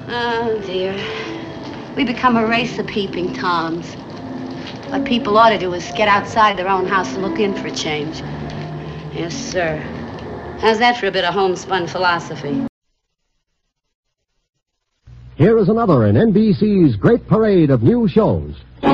Oh, dear. We become a race of peeping Toms. What people ought to do is get outside their own house and look in for a change. Yes, sir. How's that for a bit of homespun philosophy? Here is another in NBC's great parade of new shows.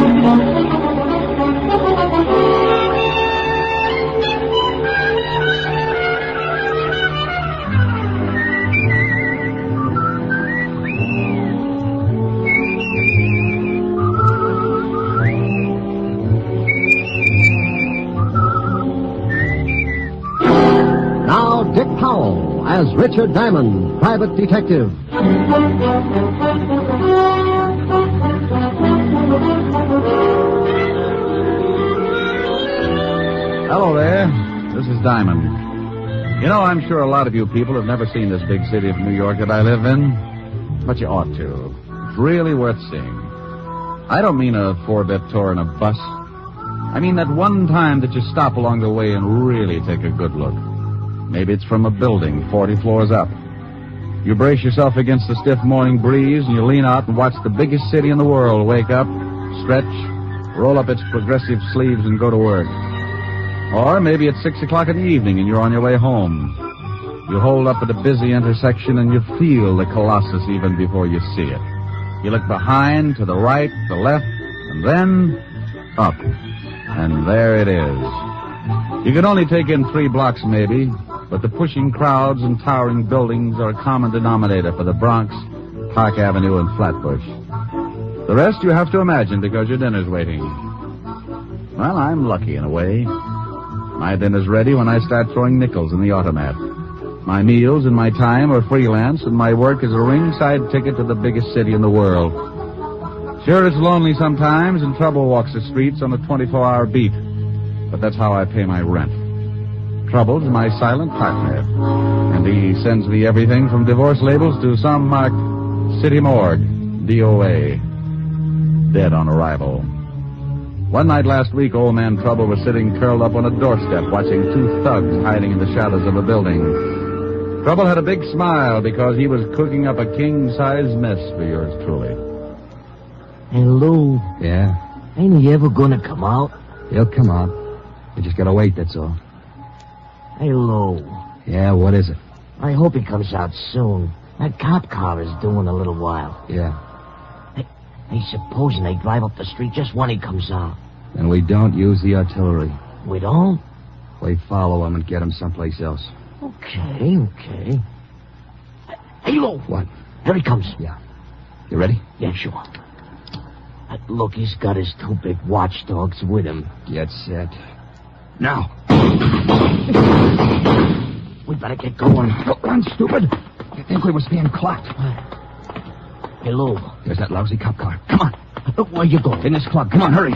Now, Dick Powell as Richard Diamond, private detective. Hello there. This is Diamond. You know, I'm sure a lot of you people have never seen this big city of New York that I live in, but you ought to. It's really worth seeing. I don't mean a 4-bit tour in a bus. I mean that one time that you stop along the way and really take a good look. Maybe it's from a building 40 floors up. You brace yourself against the stiff morning breeze and you lean out and watch the biggest city in the world wake up, stretch, roll up its progressive sleeves and go to work. Or maybe it's 6 o'clock in the evening and you're on your way home. You hold up at a busy intersection and you feel the Colossus even before you see it. You look behind, to the right, the left, and then up. And there it is. You can only take in 3 blocks maybe, but the pushing crowds and towering buildings are a common denominator for the Bronx, Park Avenue, and Flatbush. The rest you have to imagine because your dinner's waiting. Well, I'm lucky in a way. My dinner's ready when I start throwing nickels in the automat. My meals and my time are freelance, and my work is a ringside ticket to the biggest city in the world. Sure, it's lonely sometimes, and trouble walks the streets on a 24-hour beat. But that's how I pay my rent. Trouble's my silent partner, and he sends me everything from divorce labels to some marked City Morgue, DOA, dead on arrival. One night last week, old man Trouble was sitting curled up on a doorstep watching 2 thugs hiding in the shadows of a building. Trouble had a big smile because he was cooking up a king-size mess for yours truly. Hey, Lou. Yeah? Ain't he ever gonna come out? He'll come out. We just gotta wait, that's all. Hey, Lou. Yeah, what is it? I hope he comes out soon. That cop car is due in a little while. Yeah. Hey, supposing they drive up the street just when he comes out. Then we don't use the artillery. We don't? We follow him and get him someplace else. Okay. Hey, Lou. What? There he comes. Yeah. You ready? Yeah, sure. Look, he's got his 2 big watchdogs with him. Get set. Now. We better get going. Don't run, stupid. You think we was being clocked? Hey, Lou. There's that lousy cop car. Come on. Where you going? In this club. Come on, hurry.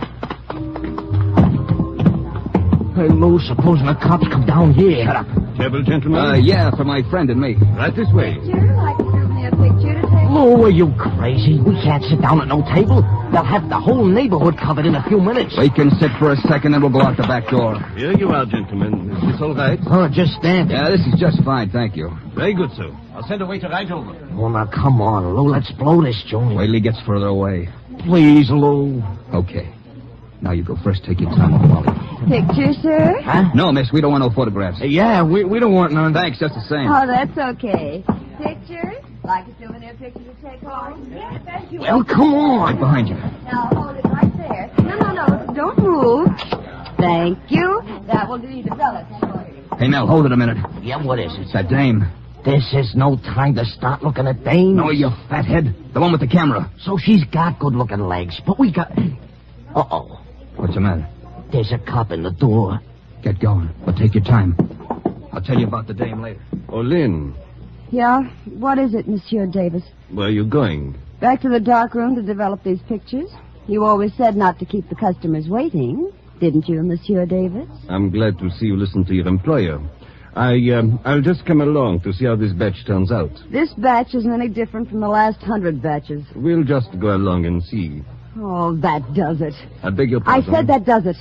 Hey, Lou, supposing the cops come down here. Shut up. Table, gentlemen? Yeah, for my friend and me. Right this way. Like to give me a picture to take? Lou, are you crazy? We can't sit down at no table. They'll have the whole neighborhood covered in a few minutes. We can sit for a second and we'll go out the back door. Here you are, gentlemen. Is this all right? Just stand there. Yeah, this is just fine, thank you. Very good, sir. I'll send a waiter right over. Oh, now, come on, Lou. Let's blow this joint. Wait till he gets further away. Please, Lou. Okay. Now you go first. Take your time with Molly. Picture, sir? Huh? No, miss, we don't want no photographs. Yeah, we don't want none. Thanks, just the same. Oh, that's okay. Picture? Like a souvenir picture to take home? Yes, thank you. Well, come on. Right behind you. Now, hold it right there. No, don't move. Thank you. That will do you the fellas. Hey, Nell, hold it a minute. Yeah, what is it? It's that dame. This is no time to start looking at dames. No, you fathead. The one with the camera. So she's got good-looking legs, but we got... Uh-oh. What's the matter? There's a cop in the door. Get going, but take your time. I'll tell you about the dame later. Oh, Lynn, Yeah? What is it, Monsieur Davis? where are you going? Back to the dark room to develop these pictures? You always said not to keep the customers waiting, didn't you, Monsieur Davis? I'm glad to see you listen to your employer. I'll just come along to see how this batch turns out. This batch isn't any different from the last 100 batches. We'll just go along and see. Oh, that does it. I beg your I pardon. said that does it.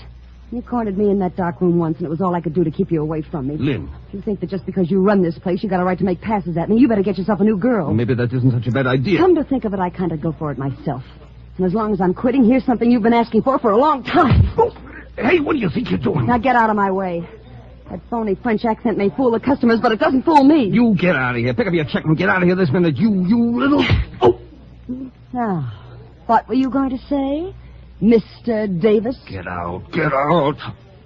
You cornered me in that dark room once, and it was all I could do to keep you away from me. Lynn. If you think that just because you run this place, you got a right to make passes at me, you better get yourself a new girl. Maybe that isn't such a bad idea. Come to think of it, I kind of go for it myself. And as long as I'm quitting, here's something you've been asking for a long time. Oh, hey, what do you think you're doing? Now get out of my way. That phony French accent may fool the customers, but it doesn't fool me. You get out of here. Pick up your check and get out of here this minute. You little... Oh! Now, what were you going to say, Mr. Davis? Get out. Get out.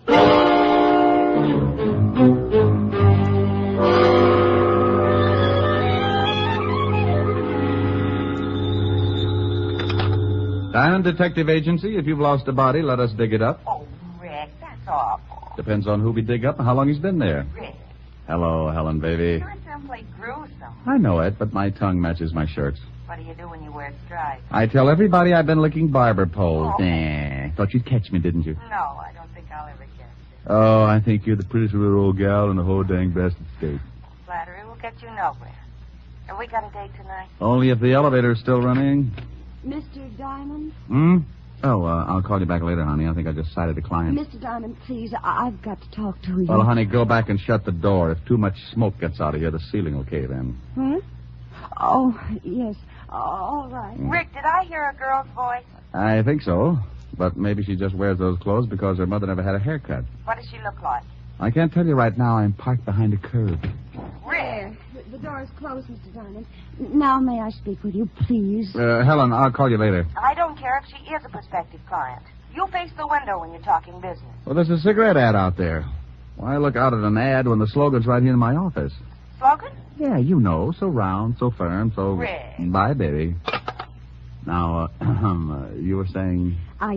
Diamond Detective Agency, if you've lost a body, let us dig it up. Oh, Rick, that's awful. Depends on who we dig up and how long he's been there. Rick, Hello, Helen, baby. you're simply gruesome. I know it, but my tongue matches my shirts. What do you do when you wear stripes? I tell everybody I've been licking barber poles. Oh. Nah. Thought you'd catch me, didn't you? No, I don't think I'll ever get you. Oh, I think you're the prettiest little old gal in the whole dang bastard state. Flattery will get you nowhere. Have we got a date tonight? Only if the elevator's still running. Mr. Diamond? Oh, I'll call you back later, honey. I think I just sighted a client. Mr. Diamond, please, I've got to talk to you. Well, honey, go back and shut the door. If too much smoke gets out of here, the ceiling will cave in. Huh? Oh, yes. All right. Rick, did I hear a girl's voice? I think so. But maybe she just wears those clothes because her mother never had a haircut. What does she look like? I can't tell you right now. I'm parked behind a curb. Rick! The door is closed, Mr. Diamond. Now may I speak with you, please? Helen, I'll call you later. I don't care if she is a prospective client. You face the window when you're talking business. Well, there's a cigarette ad out there. Why look out at an ad when the slogan's right here in my office? Slogan? Yeah, you know. So round, so firm, so... Rick. Bye, baby. Now, you were saying...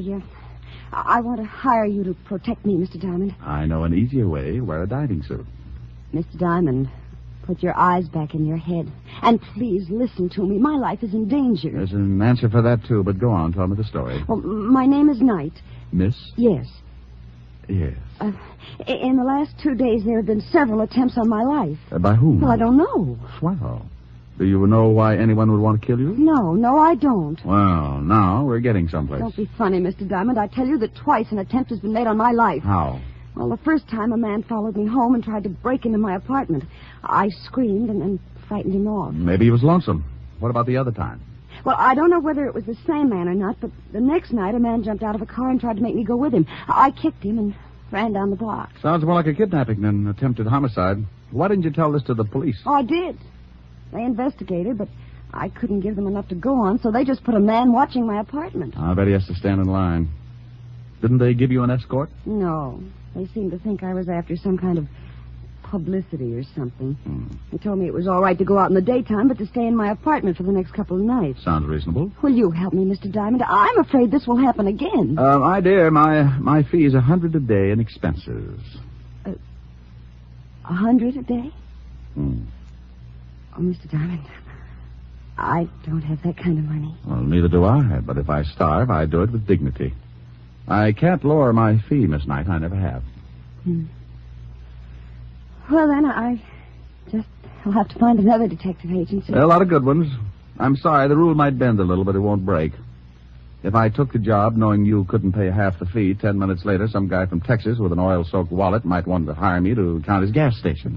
I want to hire you to protect me, Mr. Diamond. I know an easier way. Wear a diving suit. Mr. Diamond, put your eyes back in your head. And please listen to me. My life is in danger. There's an answer for that, too, but go on. Tell me the story. Well, my name is Knight. Miss? Yes. Yes. In the last 2 days, there have been several attempts on my life. By whom? Well, I don't know. Swell. Do you know why anyone would want to kill you? No, I don't. Well, now we're getting someplace. Don't be funny, Mr. Diamond. I tell you that twice an attempt has been made on my life. How? Well, the first time a man followed me home and tried to break into my apartment. I screamed and frightened him off. Maybe he was lonesome. What about the other time? Well, I don't know whether it was the same man or not, but the next night a man jumped out of a car and tried to make me go with him. I kicked him and ran down the block. Sounds more like a kidnapping than an attempted homicide. Why didn't you tell this to the police? Oh, I did. They investigated, but I couldn't give them enough to go on, so they just put a man watching my apartment. I bet he has to stand in line. Didn't they give you an escort? No. They seemed to think I was after some kind of publicity or something. They told me it was all right to go out in the daytime, but to stay in my apartment for the next couple of nights. Sounds reasonable. Will you help me, Mr. Diamond? I'm afraid this will happen again. My dear, my fee is $100 a day in expenses. 100 a day? Hmm. Oh, Mr. Diamond, I don't have that kind of money. Well, neither do I, but if I starve, I do it with dignity. I can't lower my fee, Miss Knight. I never have. Well, then, I'll have to find another detective agency. There are a lot of good ones. I'm sorry, the rule might bend a little, but it won't break. If I took the job knowing you couldn't pay half the fee, 10 minutes later, some guy from Texas with an oil-soaked wallet might want to hire me to count his gas stations.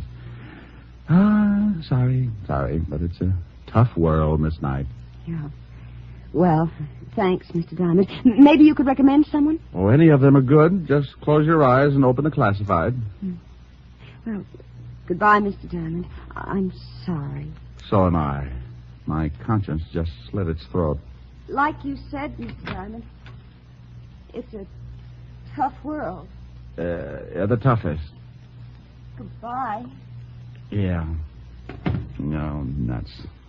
Sorry, but it's a tough world, Miss Knight. Yeah. Well, thanks, Mr. Diamond. Maybe you could recommend someone? Oh, any of them are good. Just close your eyes and open the classified. Well, goodbye, Mr. Diamond. I'm sorry. So am I. My conscience just slit its throat. Like you said, Mr. Diamond, it's a tough world. The toughest. Goodbye. Yeah. No, nuts.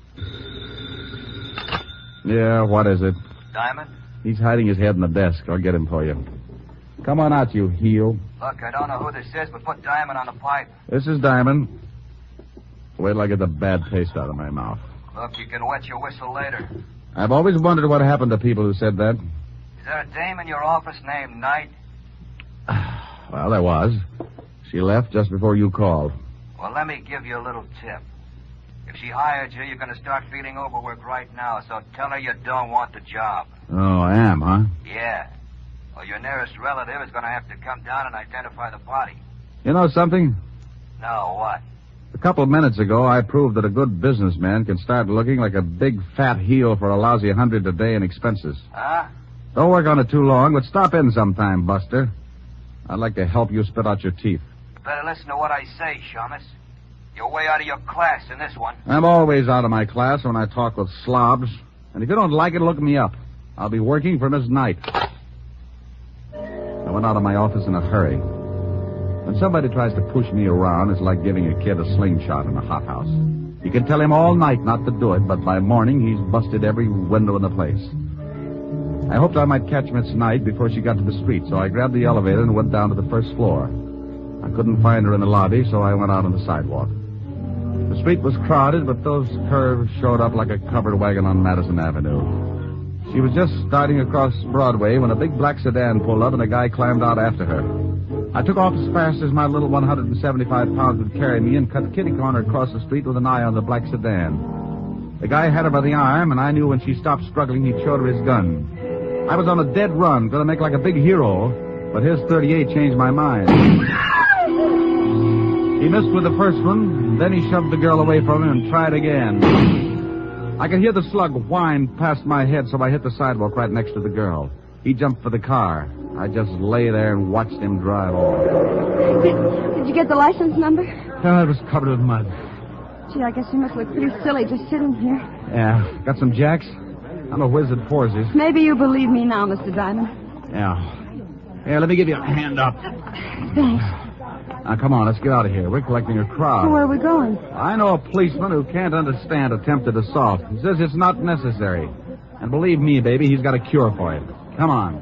Yeah, what is it? Diamond? He's hiding his head in the desk. I'll get him for you. Come on out, you heel. Look, I don't know who this is, but put Diamond on the pipe. This is Diamond. Wait till I get the bad taste out of my mouth. Look, you can wet your whistle later. I've always wondered what happened to people who said that. Is there a dame in your office named Knight? Well, there was. She left just before you called. Well, let me give you a little tip. If she hired you, you're going to start feeling overworked right now, so tell her you don't want the job. Oh, I am, huh? Yeah. Or your nearest relative is going to have to come down and identify the body. You know something? No, what? A couple of minutes ago, I proved that a good businessman can start looking like a big fat heel for a lousy $100 a day in expenses. Huh? Don't work on it too long, but stop in sometime, Buster. I'd like to help you spit out your teeth. Better listen to what I say, Shamus. You're way out of your class in this one. I'm always out of my class when I talk with slobs. And if you don't like it, look me up. I'll be working for Miss Knight. I went out of my office in a hurry. When somebody tries to push me around, it's like giving a kid a slingshot in a hothouse. You can tell him all night not to do it, but by morning he's busted every window in the place. I hoped I might catch Miss Knight before she got to the street, so I grabbed the elevator and went down to the first floor. I couldn't find her in the lobby, so I went out on the sidewalk. The street was crowded, but those curves showed up like a covered wagon on Madison Avenue. She was just starting across Broadway when a big black sedan pulled up and a guy climbed out after her. I took off as fast as my little 175 pounds would carry me and cut kitty corner across the street with an eye on the black sedan. The guy had her by the arm, and I knew when she stopped struggling, he'd showed her his gun. I was on a dead run, going to make like a big hero, but his .38 changed my mind. He missed with the first one, then he shoved the girl away from him and tried again. I could hear the slug whine past my head, so I hit the sidewalk right next to the girl. He jumped for the car. I just lay there and watched him drive off. Did you get the license number? Oh, it was covered with mud. Gee, I guess you must look pretty silly just sitting here. Yeah. Got some jacks? I'm a whiz at forces. Maybe you believe me now, Mr. Diamond. Yeah. Here, let me give you a hand up. Thanks. Now, come on, let's get out of here. We're collecting a crowd. So where are we going? I know a policeman who can't understand attempted assault. He says it's not necessary. And believe me, baby, he's got a cure for it. Come on.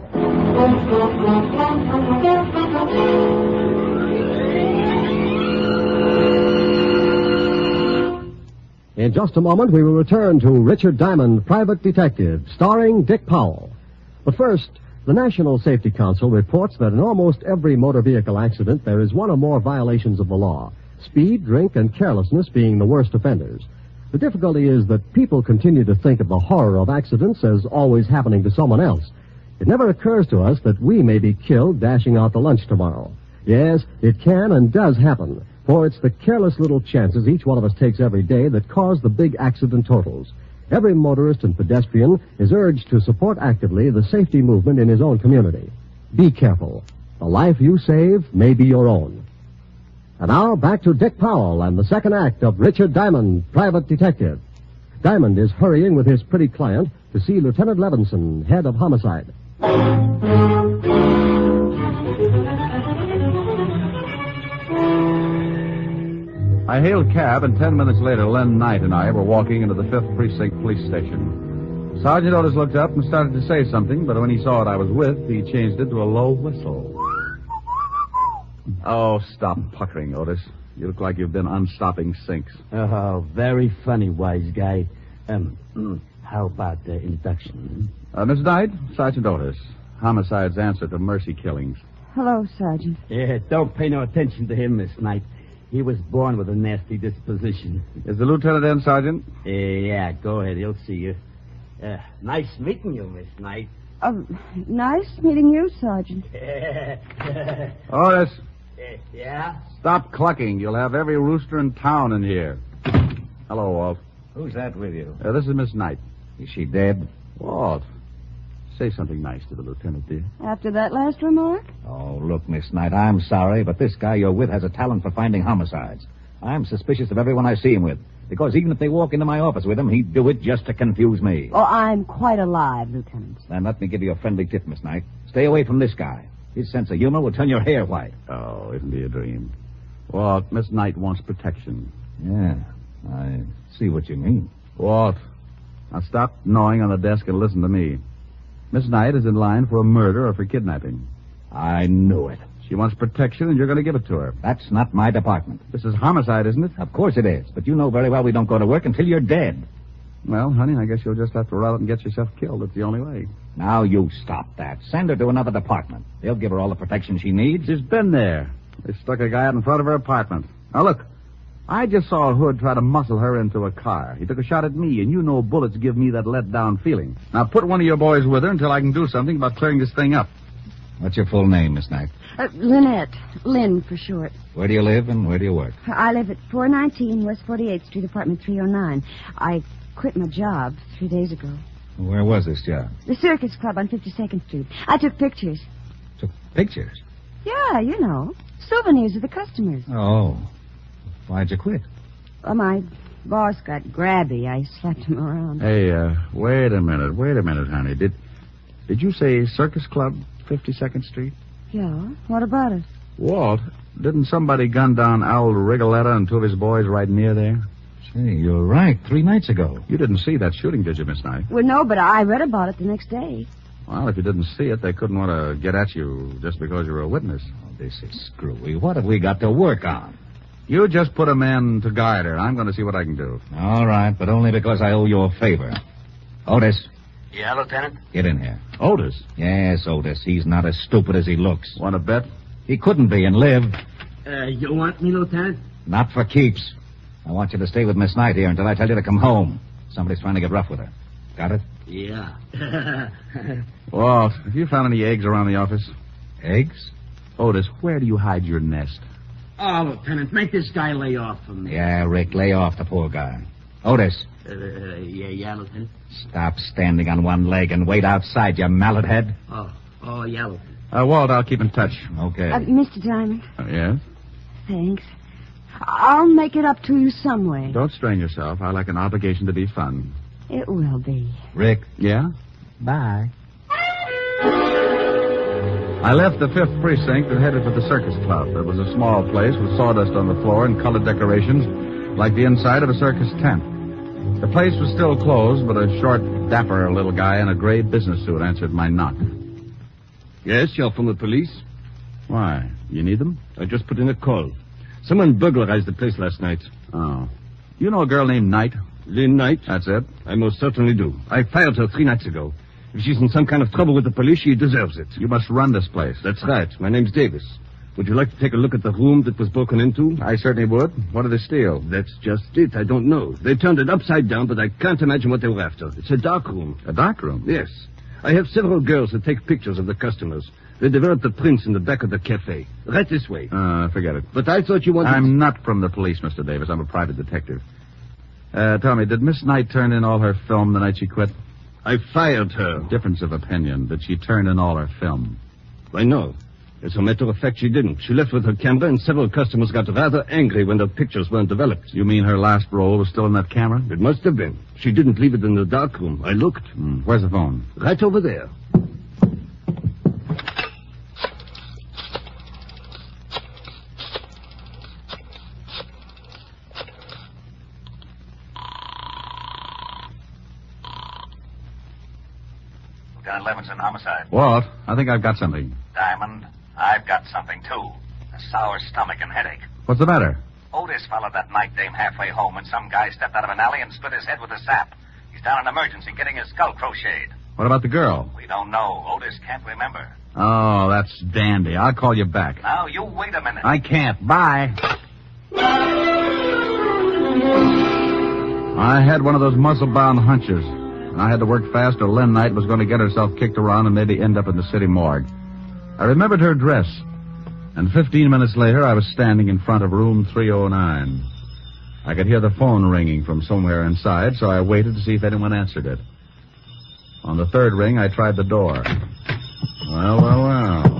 In just a moment, we will return to Richard Diamond, Private Detective, starring Dick Powell. But first, the National Safety Council reports that in almost every motor vehicle accident, there is one or more violations of the law, speed, drink, and carelessness being the worst offenders. The difficulty is that people continue to think of the horror of accidents as always happening to someone else. It never occurs to us that we may be killed dashing out to lunch tomorrow. Yes, it can and does happen, for it's the careless little chances each one of us takes every day that cause the big accident totals. Every motorist and pedestrian is urged to support actively the safety movement in his own community. Be careful. The life you save may be your own. And now, back to Dick Powell and the second act of Richard Diamond, Private Detective. Diamond is hurrying with his pretty client to see Lieutenant Levinson, head of homicide. I hailed a cab, and 10 minutes later, Len Knight and I were walking into the 5th Precinct Police Station. Sergeant Otis looked up and started to say something, but when he saw what I was with, he changed it to a low whistle. Oh, stop puckering, Otis. You look like you've been unstopping sinks. Oh, very funny, wise guy. How about the introduction? Miss Knight, Sergeant Otis. Homicide's answer to mercy killings. Hello, Sergeant. Yeah, don't pay no attention to him, Miss Knight. He was born with a nasty disposition. Is the lieutenant in, Sergeant? Yeah, go ahead. He'll see you. Nice meeting you, Miss Knight. Nice meeting you, Sergeant. Otis. Yeah? Stop clucking. You'll have every rooster in town in here. Hello, Walt. Who's that with you? This is Miss Knight. Is she dead? Walt, say something nice to the lieutenant, dear. After that last remark? Oh, look, Miss Knight, I'm sorry, but this guy you're with has a talent for finding homicides. I'm suspicious of everyone I see him with, because even if they walk into my office with him, he'd do it just to confuse me. Oh, I'm quite alive, Lieutenant. Then let me give you a friendly tip, Miss Knight. Stay away from this guy. His sense of humor will turn your hair white. Oh, isn't he a dream? Walt, Miss Knight wants protection. Yeah, I see what you mean. Walt, now stop gnawing on the desk and listen to me. Miss Knight is in line for a murder or for kidnapping. I knew it. She wants protection, and you're going to give it to her. That's not my department. This is homicide, isn't it? Of course it is, but you know very well we don't go to work until you're dead. Well, honey, I guess you'll just have to run out and get yourself killed. That's the only way. Now you stop that. Send her to another department. They'll give her all the protection she needs. She's been there. They stuck a guy out in front of her apartment. Now, look, I just saw a hood try to muscle her into a car. He took a shot at me, and you know bullets give me that let-down feeling. Now, put one of your boys with her until I can do something about clearing this thing up. What's your full name, Miss Knight? Lynette. Lynn for short. Where do you live and where do you work? I live at 419 West 48th Street, apartment 309. I quit my job 3 days ago. Where was this job? The Circus Club on 52nd Street. I took pictures. Took pictures? Yeah, you know. Souvenirs of the customers. Oh. Why'd you quit? Well, my boss got grabby. I slapped him around. Hey, wait a minute, honey. Did you say Circus Club, 52nd Street? Yeah, what about it? Walt, didn't somebody gun down Al Rigoletta and two of his boys right near there? Say, you're right. 3 nights ago. You didn't see that shooting, did you, Miss Knight? Well, no, but I read about it the next day. Well, if you didn't see it, they couldn't want to get at you just because you were a witness. Oh, this is screwy. What have we got to work on? You just put a man to guide her. I'm going to see what I can do. All right, but only because I owe you a favor. Otis. Yeah, Lieutenant? Get in here. Otis? Yes, Otis. He's not as stupid as he looks. Want to bet? He couldn't be and live. You want me, Lieutenant? Not for keeps. I want you to stay with Miss Knight here until I tell you to come home. Somebody's trying to get rough with her. Got it? Yeah. Walt, have you found any eggs around the office? Eggs? Otis, where do you hide your nest? Oh, Lieutenant, make this guy lay off from me. Yeah, Rick, lay off the poor guy. Otis. Yeah, Lieutenant? Stop standing on one leg and wait outside, you mallet head. Oh, yeah, Lieutenant. Walt, I'll keep in touch. Okay. Mr. Diamond. Yes? Thanks. I'll make it up to you some way. Don't strain yourself. I like an obligation to be fun. It will be. Rick. Yeah? Bye. I left the 5th Precinct and headed for the Circus Club. It was a small place with sawdust on the floor and colored decorations like the inside of a circus tent. The place was still closed, but a short, dapper little guy in a gray business suit answered my knock. Yes, you're from the police? Why? You need them? I just put in a call. Someone burglarized the place last night. Oh. You know a girl named Knight? Lynn Knight? That's it. I most certainly do. I fired her 3 nights ago. If she's in some kind of trouble with the police, she deserves it. You must run this place. That's right. My name's Davis. Would you like to take a look at the room that was broken into? I certainly would. What did they steal? That's just it. I don't know. They turned it upside down, but I can't imagine what they were after. It's a dark room. A dark room? Yes. I have several girls that take pictures of the customers. They developed the prints in the back of the cafe. Right this way. Forget it. But I thought you wanted... I'm not from the police, Mr. Davis. I'm a private detective. Tell me, did Miss Knight turn in all her film the night she quit? I fired her. Difference of opinion. Did she turn in all her film? I know. As a matter of fact, she didn't. She left with her camera, and several customers got rather angry when their pictures weren't developed. You mean her last roll was still in that camera? It must have been. She didn't leave it in the dark room. I looked. Where's the phone? Right over there. Lieutenant Levinson, homicide. Walt, I think I've got something. Diamond, I've got something, too. A sour stomach and headache. What's the matter? Otis followed that night dame halfway home, and some guy stepped out of an alley and split his head with a sap. He's down in emergency getting his skull crocheted. What about the girl? We don't know. Otis can't remember. Oh, that's dandy. I'll call you back. Now, you wait a minute. I can't. Bye. I had one of those muscle-bound hunches, and I had to work fast or Lynn Knight was going to get herself kicked around and maybe end up in the city morgue. I remembered her dress, and 15 minutes later I was standing in front of room 309. I could hear the phone ringing from somewhere inside, so I waited to see if anyone answered it. On the 3rd ring, I tried the door. Well.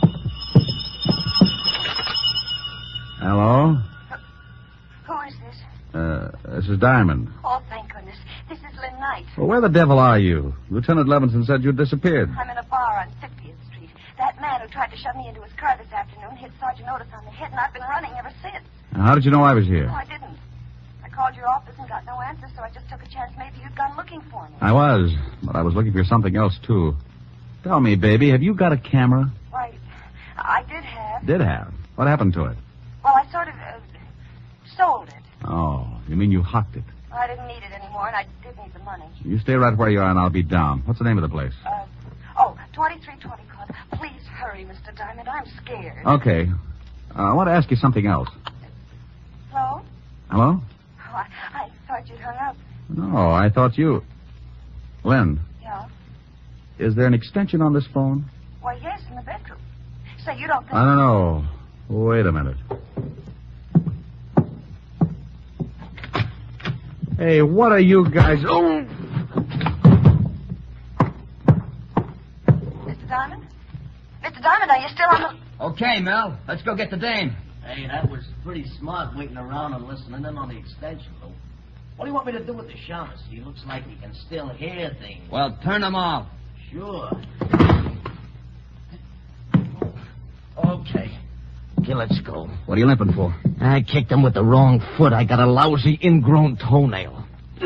Hello? Who is this? This is Diamond. Oh, thank goodness. This is Lynn Knight. Well, where the devil are you? Lieutenant Levinson said you'd disappeared. I'm in a bar on 50th Street. That man who tried to shove me into his car this afternoon hit Sergeant Otis on the head, and I've been running ever since. How did you know I was here? No, I didn't. I called your office and got no answer, so I just took a chance maybe you'd gone looking for me. I was, but I was looking for something else, too. Tell me, baby, have you got a camera? Why, I did have. Did have? What happened to it? Well, I sort of sold it. Oh, you mean you hocked it? I didn't need it anymore, and I did need the money. You stay right where you are, and I'll be down. What's the name of the place? 2320 Club. Please hurry, Mr. Diamond. I'm scared. Okay. I want to ask you something else. Hello? Hello? Oh, I thought you'd hung up. No, I thought you... Lynn, Yeah? is there an extension on this phone? Why, yes, in the bedroom. Say, you don't think... I don't know. Wait a minute. Hey, what are you guys... Oh! Mr. Diamond? Mr. Diamond, are you still on the... Okay, Mel. Let's go get the dame. Hey, that was pretty smart waiting around and listening in on the extension, Lou. What do you want me to do with the Shamus? He looks like he can still hear things. Well, turn them off. Sure. Okay. Okay, let's go. What are you limping for? I kicked him with the wrong foot. I got a lousy ingrown toenail.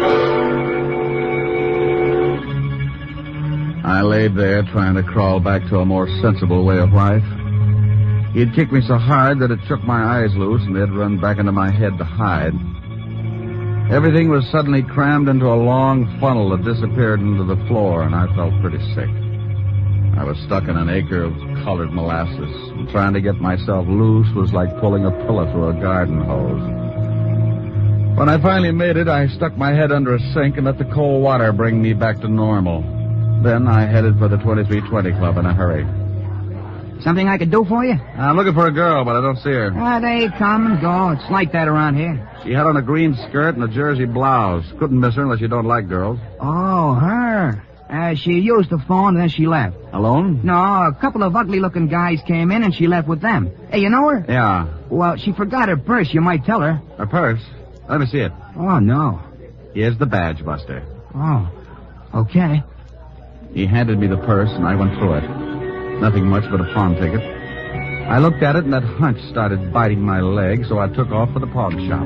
I laid there trying to crawl back to a more sensible way of life. He'd kicked me so hard that it shook my eyes loose and they'd run back into my head to hide. Everything was suddenly crammed into a long funnel that disappeared into the floor, and I felt pretty sick. I was stuck in an acre of colored molasses, and trying to get myself loose was like pulling a pillow through a garden hose. When I finally made it, I stuck my head under a sink and let the cold water bring me back to normal. Then I headed for the 2320 Club in a hurry. Something I could do for you? I'm looking for a girl, but I don't see her. They come and go. It's like that around here. She had on a green skirt and a jersey blouse. Couldn't miss her unless you don't like girls. Oh, her. She used the phone and then she left. Alone? No, a couple of ugly-looking guys came in and she left with them. Hey, you know her? Yeah. Well, she forgot her purse. You might tell her. Her purse? Let me see it. Oh, no. Here's the badge, Buster. Oh, okay. He handed me the purse and I went through it. Nothing much but a pawn ticket. I looked at it and that hunch started biting my leg, so I took off for the pawn shop.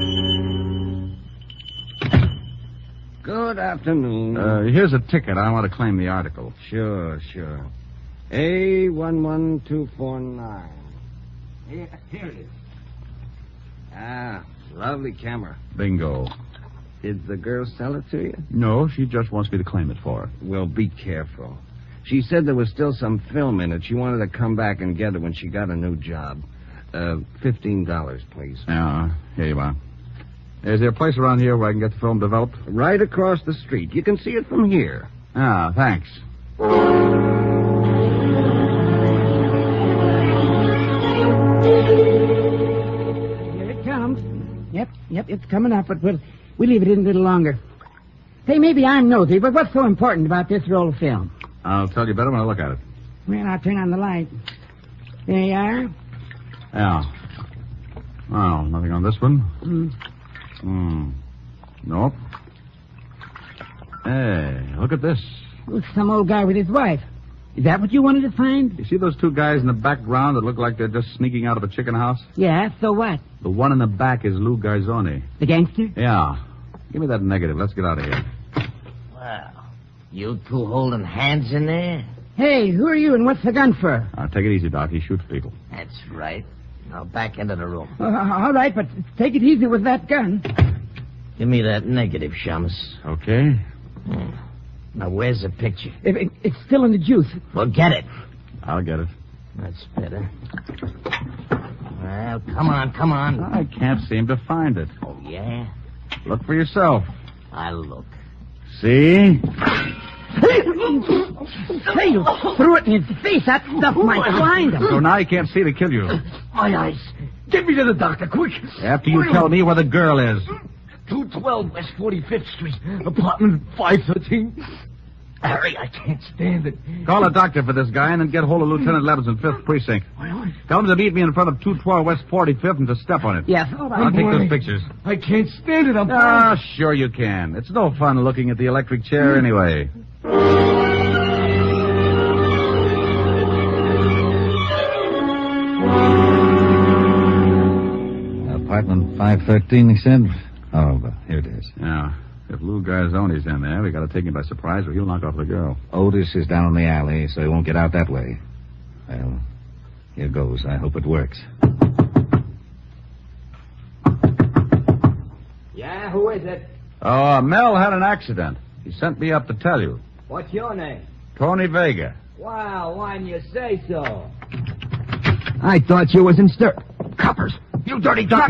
Good afternoon. Here's a ticket. I want to claim the article. Sure. A11249. Here it is. Ah, lovely camera. Bingo. Did the girl sell it to you? No, she just wants me to claim it for her. Well, be careful. She said there was still some film in it. She wanted to come back and get it when she got a new job. $15, please. Yeah, here you are. Is there a place around here where I can get the film developed? Right across the street. You can see it from here. Ah, thanks. Here it comes. Yep, it's coming up, but we'll leave it in a little longer. Hey, maybe I'm nosy, but what's so important about this roll of film? I'll tell you better when I look at it. Well, I'll turn on the light. There you are. Yeah. Oh, nothing on this one? Nope. Hey, look at this. Looks some old guy with his wife. Is that what you wanted to find? You see those two guys in the background that look like they're just sneaking out of a chicken house? Yeah, so what? The one in the back is Lou Garzoni. The gangster? Yeah. Give me that negative. Let's get out of here. Wow. You two holding hands in there? Hey, who are you and what's the gun for? Take it easy, Doc. He shoots people. That's right. Now back into the room. All right, but take it easy with that gun. Give me that negative, Shamus. Okay. Now, where's the picture? It's still in the juice. Well, get it. I'll get it. That's better. Well, come on. I can't seem to find it. Oh, yeah? Look for yourself. I'll look. See? Hey, you threw it in his face. That stuff might blind him. So now he can't see to kill you. My eyes. Get me to the doctor, quick. After you tell me where the girl is. 212 West 45th Street, apartment 513. Harry, I can't stand it. Call a doctor for this guy and then get hold of Lieutenant Levinson, 5th Precinct. Tell him to meet me in front of 212 West 45th and to step on it. Yes, all right. I'll take those pictures. I can't stand it. Ah, sure you can. It's no fun looking at the electric chair anyway. Apartment 513, he said? Oh, well, here it is. Yeah. If Lou Garzoni's in there, we got to take him by surprise or he'll knock off the girl. Otis is down in the alley, so he won't get out that way. Well, here goes. I hope it works. Yeah, who is it? Oh, Mel had an accident. He sent me up to tell you. What's your name? Tony Vega. Wow, why didn't you say so? I thought you was in stir. Coppers, you dirty duck.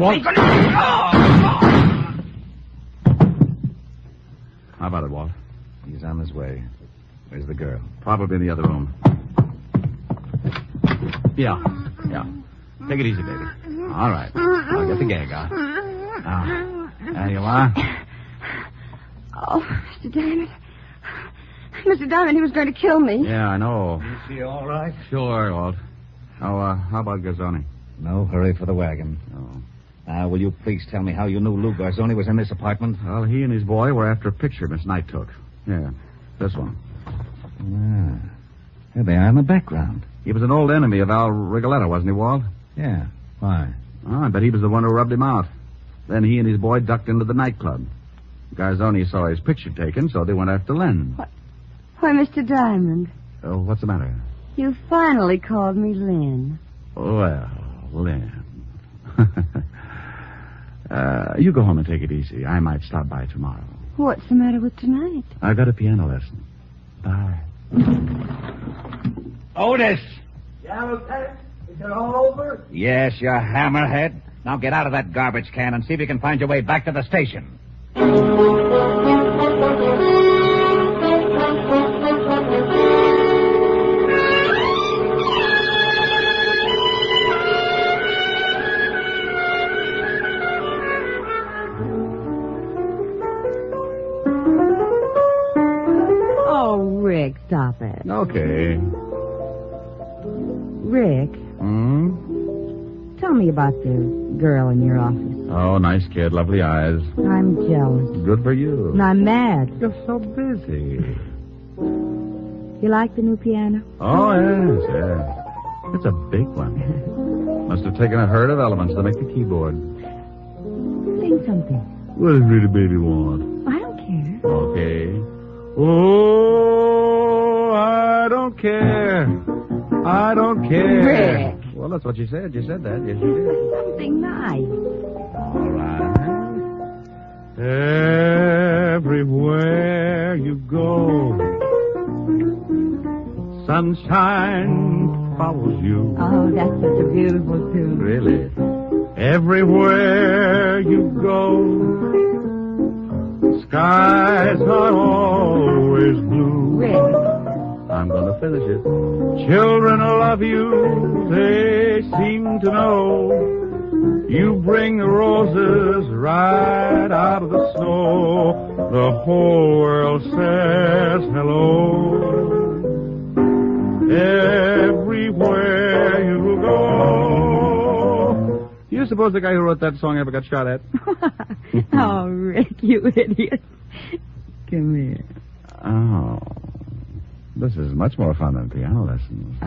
How about it, Walt? He's on his way. Where's the girl? Probably in the other room. Yeah. Take it easy, baby. All right. I'll get the gag out. There you are. Oh, Mr. Diamond. Mr. Diamond, he was going to kill me. Yeah, I know. Is he all right? Sure, Walt. How about Garzoni? No hurry for the wagon. Oh. Will you please tell me how you knew Lou Garzoni was in this apartment? Well, he and his boy were after a picture Miss Knight took. Yeah, this one. There they are in the background. He was an old enemy of Al Rigoletto, wasn't he, Walt? Yeah. Why? Oh, I bet he was the one who rubbed him out. Then he and his boy ducked into the nightclub. Garzoni saw his picture taken, so they went after Len. Why, Mr. Diamond, Oh, what's the matter? you finally called me Lynn. Well, Len. You go home and take it easy. I might stop by tomorrow. What's the matter with tonight? I've got a piano lesson. Bye. Otis! Yeah, Lieutenant? Is it all over? Yes, you hammerhead. Now get out of that garbage can and see if you can find your way back to the station. Oh, Rick, stop it. Okay. Rick, tell me about the girl in your office. Oh, nice kid. Lovely eyes. I'm jealous. Good for you. And I'm mad. You're so busy. You like the new piano? Oh, yes. It's a big one. Must have taken a herd of elements to make the keyboard. Sing something. What does really baby want? I don't care. Okay. Oh, I don't care. I don't care. Rick. Well, that's what you said. You said that. Yes, you did. Something nice. All right. Everywhere you go, sunshine follows you. Oh, that's such a beautiful tune. Really? Everywhere you go, skies are always blue. Rick. I'm going to finish it. Children love you, they seem to know. You bring the roses right out of the snow. The whole world says hello. Everywhere you go. You suppose the guy who wrote that song ever got shot at? Oh, Rick, you idiot. Come here. Oh. This is much more fun than piano lessons.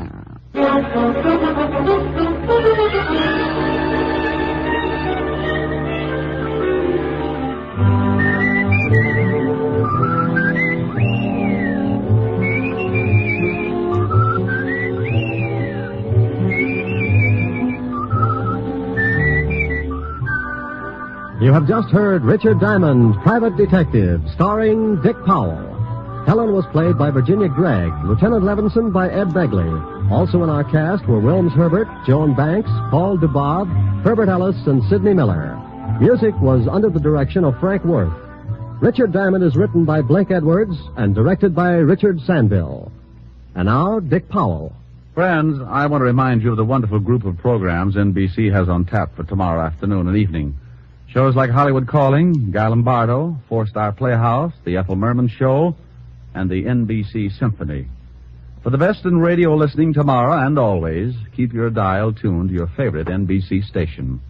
You have just heard Richard Diamond, Private Detective, starring Dick Powell. Helen was played by Virginia Gregg, Lieutenant Levinson by Ed Begley. Also in our cast were Wilms Herbert, Joan Banks, Paul Dubov, Herbert Ellis, and Sidney Miller. Music was under the direction of Frank Worth. Richard Diamond is written by Blake Edwards and directed by Richard Sandville. And now, Dick Powell. Friends, I want to remind you of the wonderful group of programs NBC has on tap for tomorrow afternoon and evening. Shows like Hollywood Calling, Guy Lombardo, Four-Star Playhouse, The Ethel Merman Show, and the NBC Symphony. For the best in radio listening tomorrow and always, keep your dial tuned to your favorite NBC station.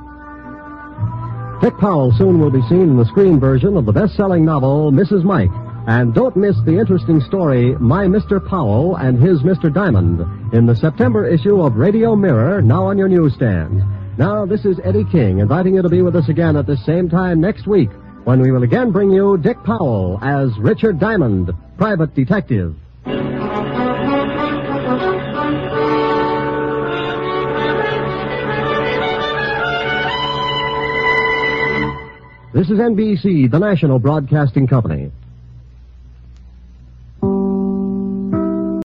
Dick Powell soon will be seen in the screen version of the best-selling novel, Mrs. Mike. And don't miss the interesting story, My Mr. Powell and His Mr. Diamond, in the September issue of Radio Mirror, now on your newsstand. Now, this is Eddie King, inviting you to be with us again at the same time next week, when we will again bring you Dick Powell as Richard Diamond, Private Detective. This is NBC, the national broadcasting company.